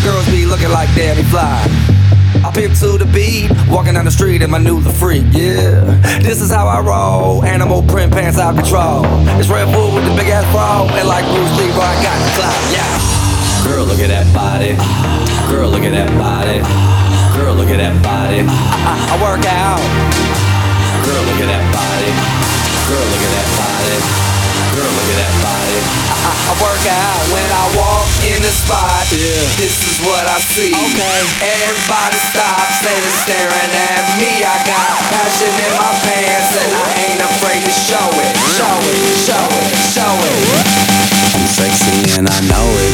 girls be looking like Danny Fly. I pimp to the beat, walking down the street in my new the freak, yeah. This is how I roll, animal print pants out control. It's Red Bull with the big ass bra, and like Bruce Lee, I got the clout, yeah. Girl, look at that body. Girl, look at that body. Girl, look at that body. I work out. Girl, look at that body. Girl, look at that body. Girl, look at that body. I work out when I walk in the spot. Yeah. This is what I see. Okay. Everybody stops and is staring at me. I got passion in my pants and I ain't afraid to show it. Show it, show it, show it. I'm sexy and I know it.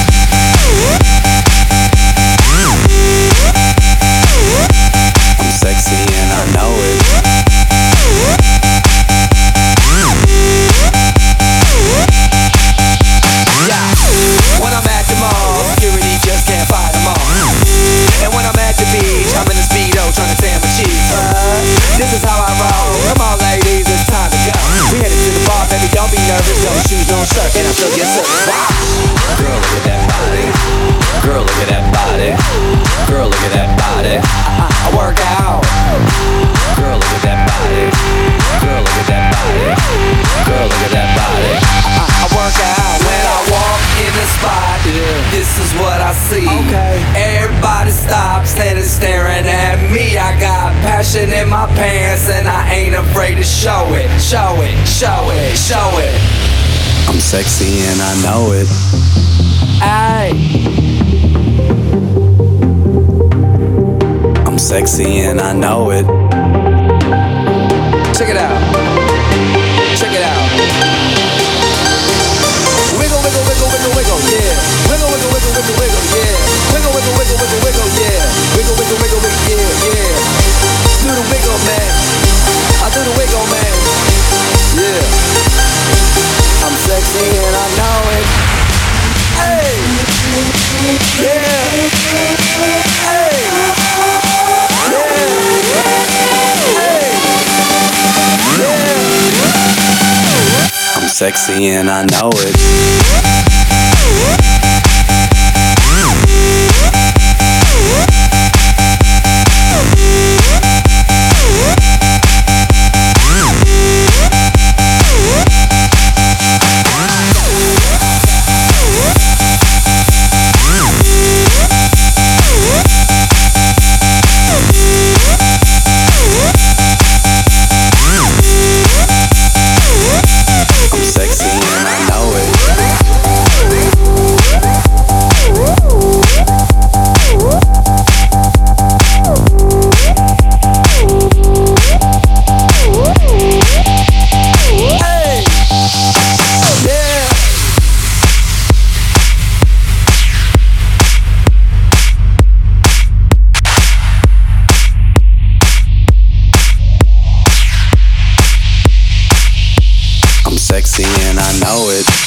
I'm sexy and I know it. Yeah. When I'm at the mall, security just can't fight them all. And when I'm at the beach, I'm in a Speedo trying to tan my cheeks. This is how I roll. Come on, ladies, it's time to go. We headed to the bar, baby, don't be nervous. No shoes, no shirt, and I'll still get service. Girl, look at that body. Girl, look at that body. Girl, look at that body. I work out. Girl, look at that body. Girl, look at that body. Girl, look at that body. I work out when I walk in the spot. Yeah. This is what I see. Okay. Everybody stops and is staring at me. I got passion in my pants and I ain't afraid to show it. Show it, show it, show it. I'm sexy and I know it. Ay. I'm sexy and I know it. Check it out. Check it out. Wiggle, wiggle, wiggle, wiggle, wiggle, yeah. Wiggle, wiggle, wiggle, wiggle, wiggle, yeah. Wiggle, wiggle, wiggle, wiggle, wiggle, yeah. Wiggle, wiggle, wiggle, wiggle, yeah, yeah. Do the wiggle, man. I do the wiggle, man. Yeah. I'm sexy and I know it. Hey. Yeah. Hey. I'm sexy and I know it. Sexy and I know it.